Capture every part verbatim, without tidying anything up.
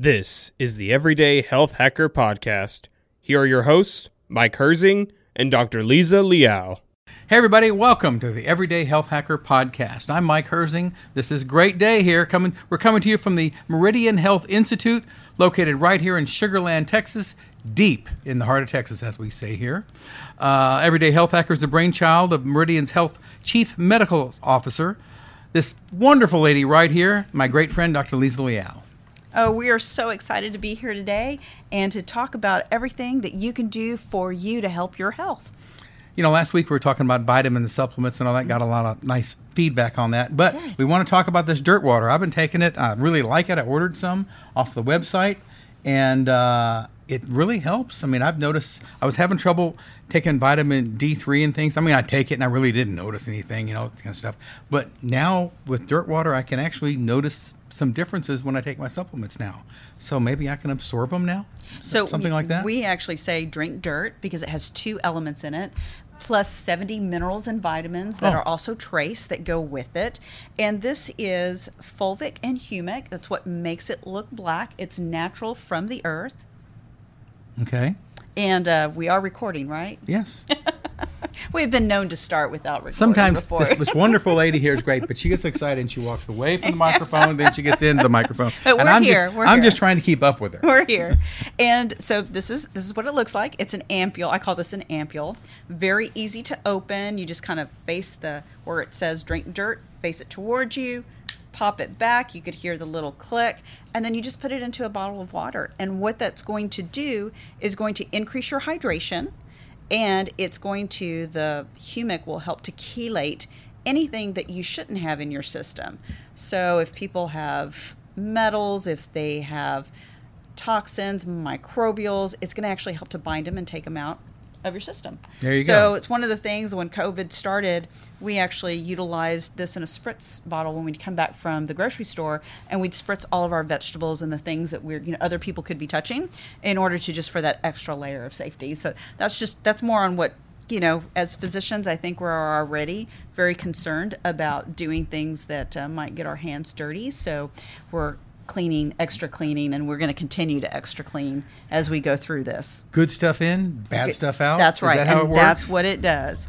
This is the Everyday Health Hacker Podcast. Here are your hosts, Mike Herzing and Doctor Lisa Liao. Hey everybody, welcome to the Everyday Health Hacker Podcast. I'm Mike Herzing. This is a great day here. Coming, we're coming to you from the Meridian Health Institute, located right here in Sugar Land, Texas, deep in the heart of Texas, as we say here. Uh, Everyday Health Hacker is the brainchild of Meridian's Health Chief Medical Officer, this wonderful lady right here, my great friend, Doctor Lisa Liao. Oh, we are so excited to be here today and to talk about everything that you can do for you to help your health. You know, last week we were talking about vitamin supplements and all that, got a lot of nice feedback on that. But Okay. we want to talk about this dirt water. I've been taking it. I really like it. I ordered some off the website, and uh, it really helps. I mean, I've noticed I was having trouble taking vitamin D three and things. I mean, I take it and I really didn't notice anything, you know, kind of stuff. But now with dirt water, I can actually notice some differences when I take my supplements now. So maybe I can absorb them now? So Something like that? We actually say drink dirt because it has two elements in it, plus seventy minerals and vitamins that Oh. are also trace that go with it. And this is fulvic and humic. That's what makes it look black. It's natural from the earth. Okay. And uh, we are recording, right? Yes. We've been known to start without recording Sometimes before. this, this wonderful lady here is great, but she gets excited and she walks away from the microphone, then she gets into the microphone. But and we're I'm here, Just, we're I'm here. just trying to keep up with her. We're here. And so this is this is what it looks like. It's an ampule. I call this an ampule. Very easy to open. You just kind of face the where it says drink dirt, face it towards you, pop it back. You could hear the little click, and then you just put it into a bottle of water. And what that's going to do is going to increase your hydration, and it's going to, the humic will help to chelate anything that you shouldn't have in your system. So if people have metals, if they have toxins, microbials, it's going to actually help to bind them and take them out of your system. There you so go. So it's one of the things when COVID started, we actually utilized this in a spritz bottle when we'd come back from the grocery store, and we'd spritz all of our vegetables and the things that we're, you know, other people could be touching in order to just for that extra layer of safety. So that's just, that's more on what, you know, as physicians, I think we're already very concerned about doing things that uh, might get our hands dirty. So we're cleaning, extra cleaning, and we're going to continue to extra clean as we go through this. Good stuff in, bad Okay, stuff out. That's right, Is that how and it works? that's what it does.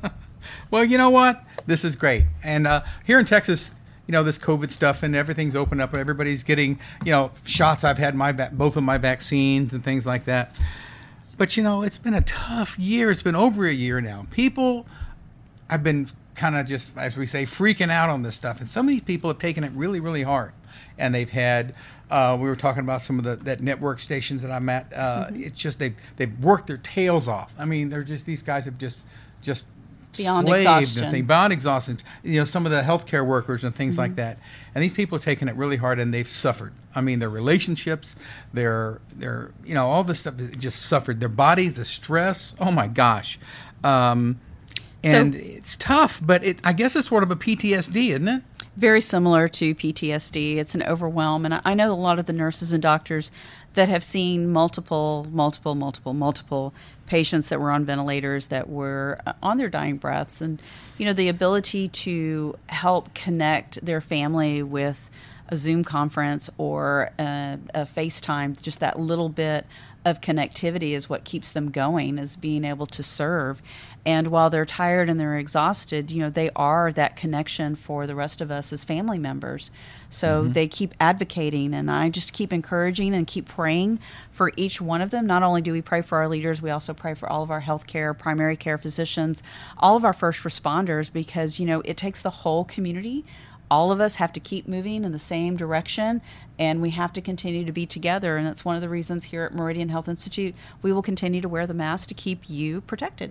Well, you know what? This is great. And uh, here in Texas, you know, this COVID stuff and everything's open up. Everybody's getting, you know, shots. I've had my va- both of my vaccines and things like that. But, you know, it's been a tough year. It's been over a year now. People, I've been kind of just, as we say, freaking out on this stuff. And some of these people have taken it really, really hard. And they've had, uh, we were talking about some of the that network stations that I'm at. Uh, Mm-hmm. It's just they've they've worked their tails off. I mean, they're just these guys have just just Beyond slaved exhaustion. and things, beyond exhaustion. You know, some of the healthcare workers and things Mm-hmm. like that. And these people are taking it really hard, and they've suffered. I mean, their relationships, their their you know, all this stuff just suffered. Their bodies, the stress. Oh my gosh. Um, and So- it's tough, but it I guess it's sort of a P T S D, isn't it? Very similar to P T S D. It's an overwhelm. And I- I know a lot of the nurses and doctors that have seen multiple, multiple, multiple, multiple patients that were on ventilators that were uh, on their dying breaths. And, you know, the ability to help connect their family with a Zoom conference or a, a FaceTime, just that little bit of connectivity is what keeps them going, is being able to serve. And while they're tired and they're exhausted, you know, they are that connection for the rest of us as family members. So Mm-hmm. they keep advocating, and I just keep encouraging and keep praying for each one of them. Not only do we pray for our leaders, we also pray for all of our healthcare, primary care physicians, all of our first responders, because, you know, it takes the whole community. All of us have to keep moving in the same direction, and we have to continue to be together. And that's one of the reasons here at Meridian Health Institute, we will continue to wear the mask to keep you protected.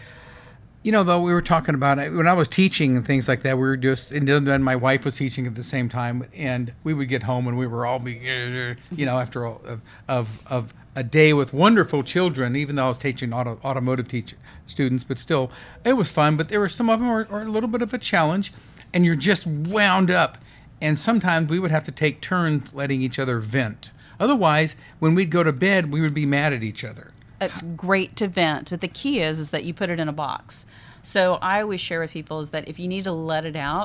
You know, though, we were talking about it when I was teaching and things like that. We were just, and then my wife was teaching at the same time, and we would get home and we were all be, you know, after all of of, of a day with wonderful children. Even though I was teaching auto, automotive teacher students, but still, it was fun. But there were some of them were, were a little bit of a challenge, and you're just wound up. And sometimes we would have to take turns letting each other vent. Otherwise, when we'd go to bed, we would be mad at each other. It's great to vent, but the key is is that you put it in a box. So I always share with people is that if you need to let it out,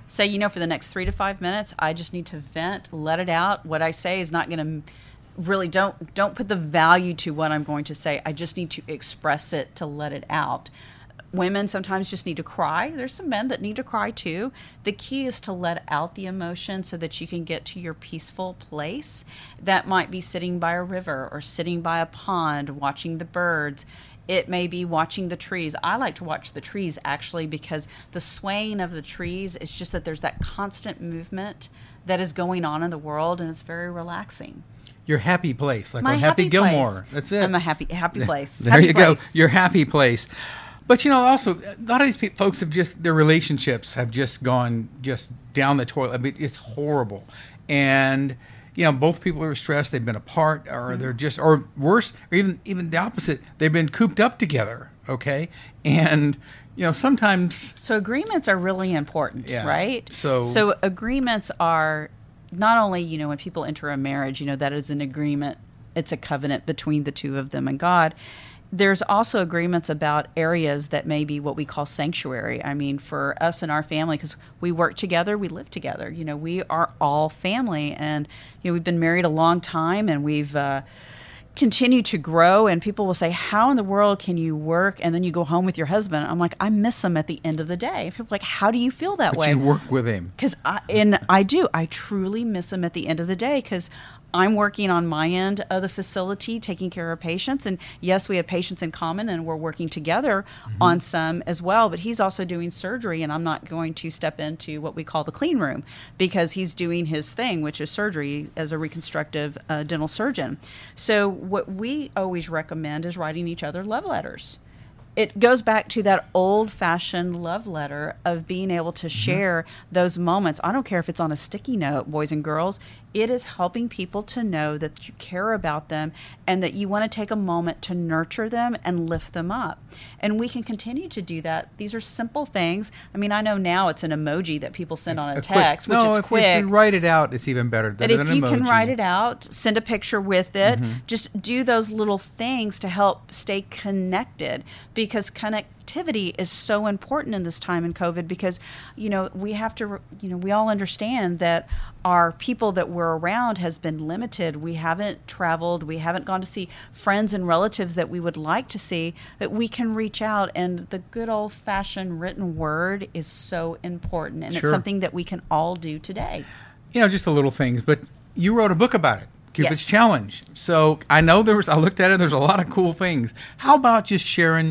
say, you know, for the next three to five minutes, I just need to vent, let it out. What I say is not going to really, don't don't put the value to what I'm going to say. I just need to express it to let it out. Women sometimes just need to cry. There's some men that need to cry too. The key is to let out the emotion so that you can get to your peaceful place. That might be sitting by a river or sitting by a pond, watching the birds. It may be watching the trees. I like to watch the trees actually because the swaying of the trees is just that there's that constant movement that is going on in the world, and it's very relaxing. Your happy place, like My on Happy, happy Gilmore. place. That's it. I'm a happy happy place. There happy you place. go. Your happy place. But, you know, also, a lot of these pe- folks have just, their relationships have just gone just down the toilet. I mean, it's horrible. And, you know, both people are stressed. They've been apart, or they're just, or worse, or even, even the opposite. They've been cooped up together, okay? And, you know, sometimes... So agreements are really important, Yeah. right? So- so agreements are not only, you know, when people enter a marriage, you know, that is an agreement. It's a covenant between the two of them and God. There's also agreements about areas that may be what we call sanctuary. I mean, for us and our family, because we work together, we live together. You know, we are all family, and you know, we've been married a long time, and we've uh, continued to grow. And people will say, "How in the world can you work and then you go home with your husband?" I'm like, I miss him at the end of the day. People are like, "How do you feel that But way?" you work with him. Because I and I do. I truly miss him at the end of the day because I'm working on my end of the facility, taking care of patients. And yes, we have patients in common and we're working together mm-hmm. on some as well. But he's also doing surgery, and I'm not going to step into what we call the clean room because he's doing his thing, which is surgery as a reconstructive uh, dental surgeon. So what we always recommend is writing each other love letters. It goes back to that old-fashioned love letter of being able to share mm-hmm. those moments. I don't care if it's on a sticky note, boys and girls. It is helping people to know that you care about them and that you want to take a moment to nurture them and lift them up. And we can continue to do that. These are simple things. I mean, I know now it's an emoji that people send on a, a text, quick, which no, is if, quick. if you write it out, it's even better But than if an you emoji. can write it out, send a picture with it, Mm-hmm. just do those little things to help stay connected, because connectivity is so important in this time in COVID, because, you know, we have to, you know, we all understand that our people that we're around has been limited. We haven't traveled. We haven't gone to see friends and relatives that we would like to see, that we can reach out. And the good old fashioned written word is so important. And Sure. it's something that we can all do today. You know, just the little things. But you wrote a book about it, Cupid's Yes. Challenge. So I know there was, I looked at it, there's a lot of cool things. How about just sharing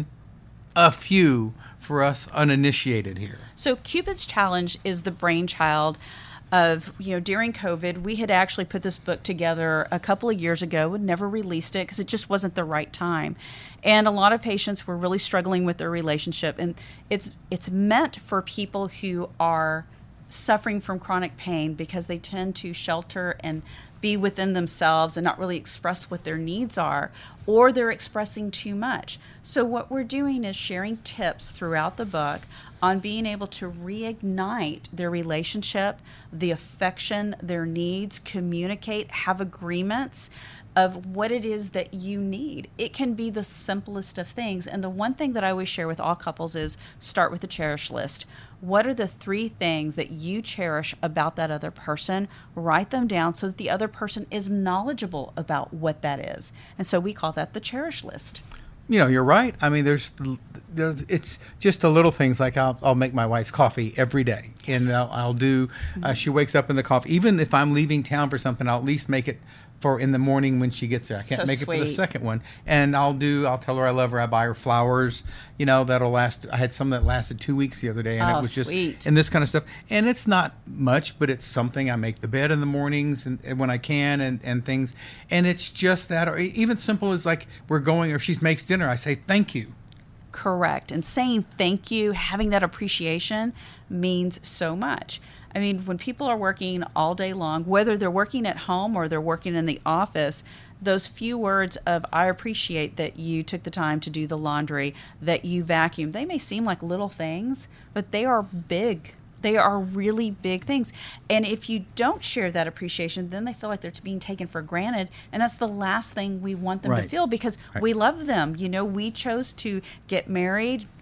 a few for us uninitiated here? So Cupid's Challenge is the brainchild of, you know, during COVID, we had actually put this book together a couple of years ago and never released it because it just wasn't the right time. And a lot of patients were really struggling with their relationship. And it's it's meant for people who are suffering from chronic pain because they tend to shelter and be within themselves and not really express what their needs are, or they're expressing too much. So what we're doing is sharing tips throughout the book on being able to reignite their relationship, the affection, their needs, communicate, have agreements of what it is that you need. It can be the simplest of things. And the one thing that I always share with all couples is start with the cherish list. What are the three things that you cherish about that other person? Write them down so that the other person is knowledgeable about what that is. And so we call that the cherish list. You know, you're right. I mean, there's, there's it's just the little things, like I'll, I'll make my wife's coffee every day. Yes. And I'll, I'll do, uh, she wakes up in the coffee. Even if I'm leaving town for something, I'll at least make it for in the morning when she gets there. I can't So make it for the sweet. second one. And I'll do, I'll tell her I love her. I buy her flowers, you know, that'll last. I had some that lasted two weeks the other day, and Oh, it was just, sweet. and this kind of stuff. And it's not much, but it's something. I make the bed in the mornings and, and when I can, and, and things. And it's just that, or even simple as like we're going, or if she makes dinner, I say, thank you. Correct. And saying thank you, having that appreciation means so much. I mean, when people are working all day long, whether they're working at home or they're working in the office, those few words of, I appreciate that you took the time to do the laundry, that you vacuumed, they may seem like little things, but they are big. They are really big things. And if you don't share that appreciation, then they feel like they're being taken for granted. And that's the last thing we want them Right. to feel, because Right. we love them. You know, we chose to get married,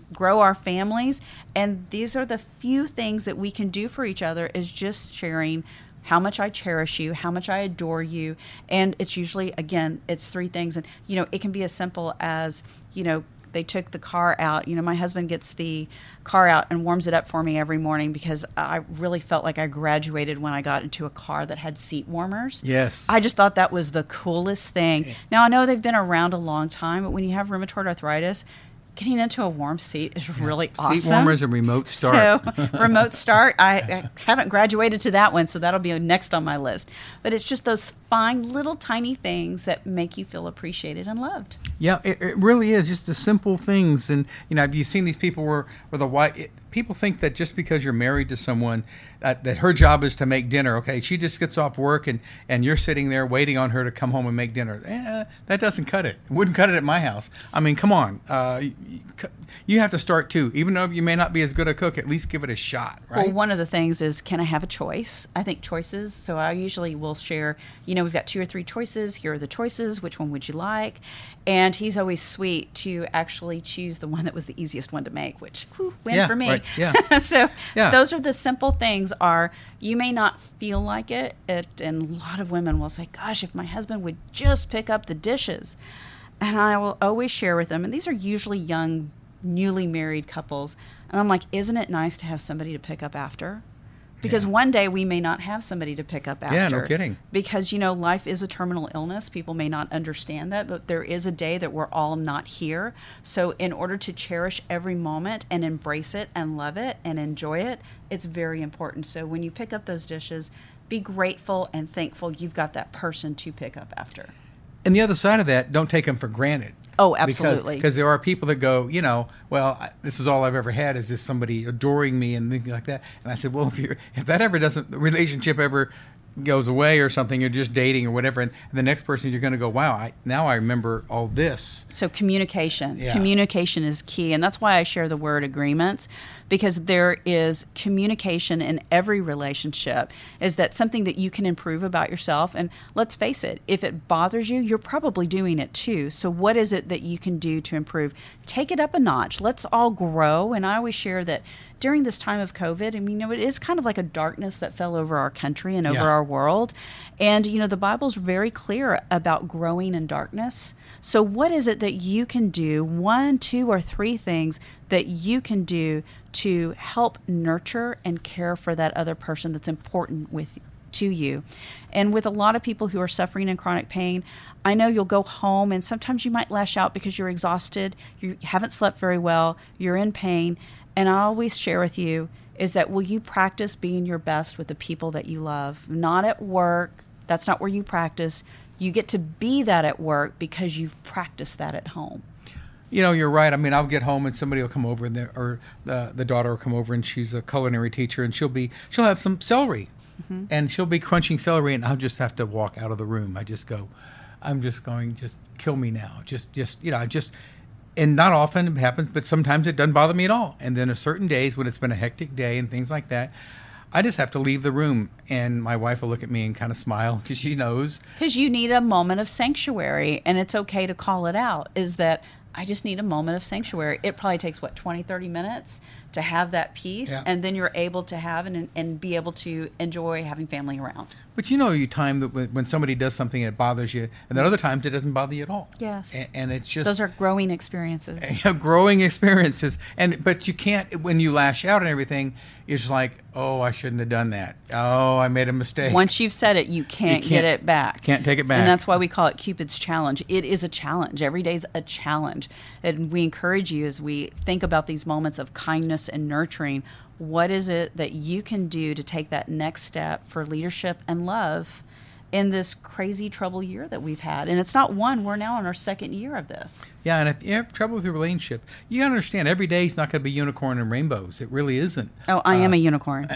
grow our families. And these are the few things that we can do for each other, is just sharing how much I cherish you, how much I adore you. And it's usually, again, it's three things. And, you know, it can be as simple as, you know, they took the car out. You know, my husband gets the car out and warms it up for me every morning, because I really felt like I graduated when I got into a car that had seat warmers. Yes. I just thought that was the coolest thing. Now, I know they've been around a long time, but when you have rheumatoid arthritis, getting into a warm seat is really awesome. Seat warmers and remote start. So, remote start, I, I haven't graduated to that one, so that'll be next on my list. But it's just those fine little tiny things that make you feel appreciated and loved. Yeah, it, it really is just the simple things. And, you know, have you seen these people where, where the wife, it, people think that just because you're married to someone, uh, that her job is to make dinner. Okay, she just gets off work and, and you're sitting there waiting on her to come home and make dinner. Eh, that doesn't cut it. It wouldn't cut it at my house. I mean, come on. Uh, you, you have to start too. Even though you may not be as good a cook, at least give it a shot, right? Well, one of the things is, can I have a choice? I think choices. So I usually will share, you know, we've got two or three choices. Here are the choices. Which one would you like? And he's always sweet to actually choose the one that was the easiest one to make, which whew, win yeah, for me. Right. Yeah. So yeah. those are the simple things. Are you may not feel like it, it, and a lot of women will say, gosh, if my husband would just pick up the dishes. And I will always share with them, and these are usually young, newly married couples, and I'm like, isn't it nice to have somebody to pick up after? Because yeah. one day we may not have somebody to pick up after. Yeah, no kidding. Because, you know, life is a terminal illness. People may not understand that, but there is a day that we're all not here. So in order to cherish every moment and embrace it and love it and enjoy it, it's very important. So when you pick up those dishes, be grateful and thankful you've got that person to pick up after. And the other side of that, don't take them for granted. Oh, absolutely. Because there are people that go, you know, well, I, this is all I've ever had is just somebody adoring me and things like that. And I said, well, if you if that ever doesn't, the relationship ever goes away or something, you're just dating or whatever, and, and the next person you're going to go, wow, I, now I remember all this. So communication. Yeah. Communication is key, and that's why I share the word agreements, because there is communication in every relationship. Is that something that you can improve about yourself? And let's face it, if it bothers you, you're probably doing it too. So what is it that you can do to improve? Take it up a notch. Let's all grow. And I always share that during this time of COVID, and you know, it is kind of like a darkness that fell over our country and over yeah. our world. And, you know, the Bible's very clear about growing in darkness. So what is it that you can do, one, two, or three things that you can do to help nurture and care for that other person that's important with to you? And with a lot of people who are suffering in chronic pain, I know you'll go home and sometimes you might lash out because you're exhausted, you haven't slept very well, you're in pain. And I always share with you is that, will you practice being your best with the people that you love? Not at work. That's not where you practice. You get to be that at work because you've practiced that at home. You know, you're right. I mean, I'll get home and somebody will come over, and the, or the the daughter will come over, and she's a culinary teacher, and she'll be she'll have some celery, mm-hmm. and she'll be crunching celery, and I'll just have to walk out of the room. I just go, I'm just going, just kill me now. Just just you know, I just. And not often it happens, but sometimes it doesn't bother me at all. And then on certain days when it's been a hectic day and things like that, I just have to leave the room. And my wife will look at me and kind of smile because she knows. Because you need a moment of sanctuary, and it's okay to call it out, is that I just need a moment of sanctuary. It probably takes, what, twenty, thirty minutes to have that peace, yeah. and then you're able to have and, and be able to enjoy having family around. But you know, you time that when somebody does something that bothers you, and then other times it doesn't bother you at all. Yes, and, and it's just those are growing experiences. growing experiences, and but you can't when you lash out and everything. It's just like, oh, I shouldn't have done that. Oh, I made a mistake. Once you've said it, you can't, you can't get it back. Can't take it back. And that's why we call it Cupid's challenge. It is a challenge. Every day's a challenge. And we encourage you, as we think about these moments of kindness and nurturing, what is it that you can do to take that next step for leadership and love in this crazy trouble year that we've had? And it's not one, we're now in our second year of this. Yeah, and if you have trouble with your relationship, you got to understand every day is not going to be unicorn and rainbows. It really isn't. Oh, I am uh, a unicorn.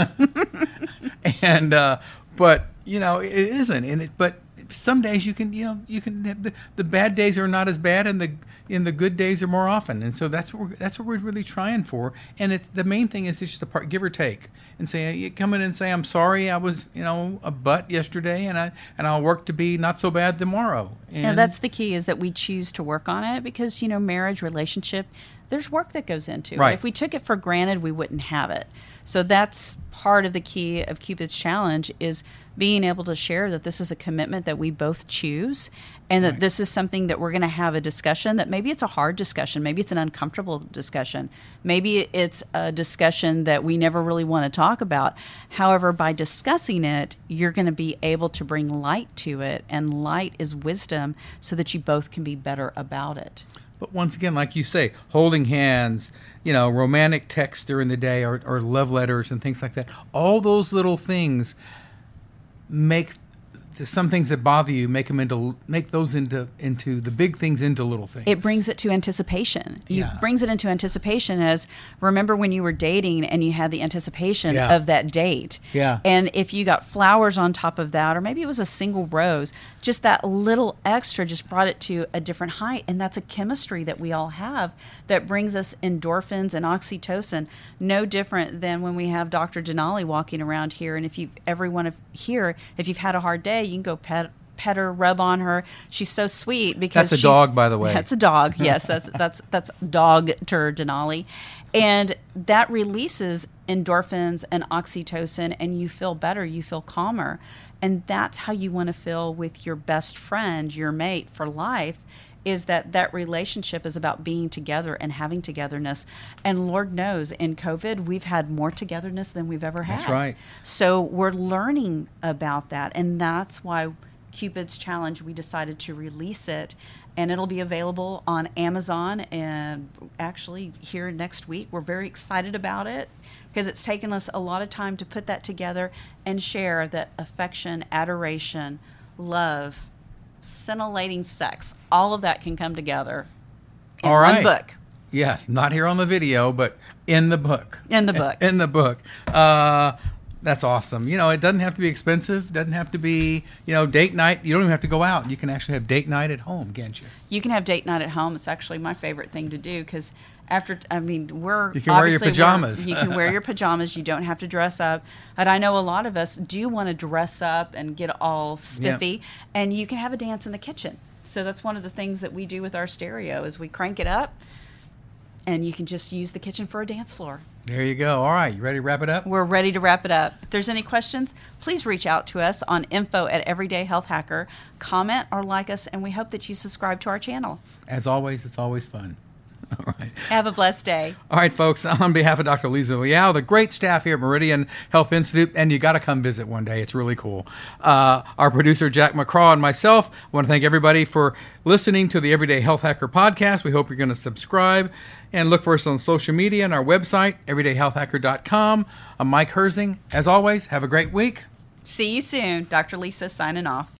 and uh, but you know it isn't. And it but some days you can you know you can have the, the bad days are not as bad, and the and the good days are more often. And so that's what we're, that's what we're really trying for. And it's the main thing is just the part, give or take, and say you come in and say, I'm sorry, I was you know a butt yesterday, and I and I'll work to be not so bad tomorrow. And Yeah, that's the key, is that we choose to work on it, because, you know, marriage, relationship, there's work that goes into Right. it. If we took it for granted, we wouldn't have it. So that's part of the key of Cupid's Challenge, is being able to share that this is a commitment that we both choose, and that Right. this is something that we're going to have a discussion, that maybe it's a hard discussion, maybe it's an uncomfortable discussion, maybe it's a discussion that we never really want to talk about. However, by discussing it, you're going to be able to bring light to it, and light is wisdom, so that you both can be better about it. But once again, like you say, holding hands, you know, romantic texts during the day, or, or love letters and things like that. All those little things make the, some things that bother you, make them into make those into into the big things into little things. It brings it to anticipation. You Yeah. brings it into anticipation as, remember when you were dating and you had the anticipation Yeah. of that date. Yeah. And if you got flowers on top of that, or maybe it was a single rose, just that little extra just brought it to a different height. And that's a chemistry that we all have that brings us endorphins and oxytocin, no different than when we have Doctor Denali walking around here. And if you, everyone of here, if you've had a hard day, you can go pet pet her, rub on her. She's so sweet because That's a she's- dog, by the way. That's a dog. Yes, that's that's that's Doctor Denali, and that releases endorphins and oxytocin, and you feel better. You feel calmer, and that's how you want to feel with your best friend, your mate for life. Is that that relationship is about being together and having togetherness. And Lord knows, in COVID, we've had more togetherness than we've ever had. That's right. So we're learning about that. And that's why Cupid's Challenge, we decided to release it. And it'll be available on Amazon, and actually here next week. We're very excited about it, because it's taken us a lot of time to put that together and share that affection, adoration, love, scintillating sex, all of that can come together in All right. one book. Yes, not here on the video, but in the book. In the book. In the book. Uh, that's awesome. You know, it doesn't have to be expensive. It doesn't have to be, you know, date night. You don't even have to go out. You can actually have date night at home, can't you? You can have date night at home. It's actually my favorite thing to do, because after, I mean, we're You can wear your obviously we're- pajamas. You can wear your pajamas. You don't have to dress up. And I know a lot of us do want to dress up and get all spiffy, and you can have a dance in the kitchen. So that's one of the things that we do with our stereo, is we crank it up, and you can just use the kitchen for a dance floor. There you go. All right, you ready to wrap it up? We're ready to wrap it up. If there's any questions, please reach out to us on info at Everyday Health Hacker. Comment or like us, and we hope that you subscribe to our channel. As always, it's always fun. All right. Have a blessed day. All right, folks, on behalf of Doctor Lisa Liao, the great staff here at Meridian Health Institute, and you got to come visit one day. It's really cool. Uh, our producer, Jack McCraw, and myself, I want to thank everybody for listening to the Everyday Health Hacker podcast. We hope you're going to subscribe and look for us on social media and our website, everyday health hacker dot com. I'm Mike Herzing. As always, have a great week. See you soon. Doctor Lisa signing off.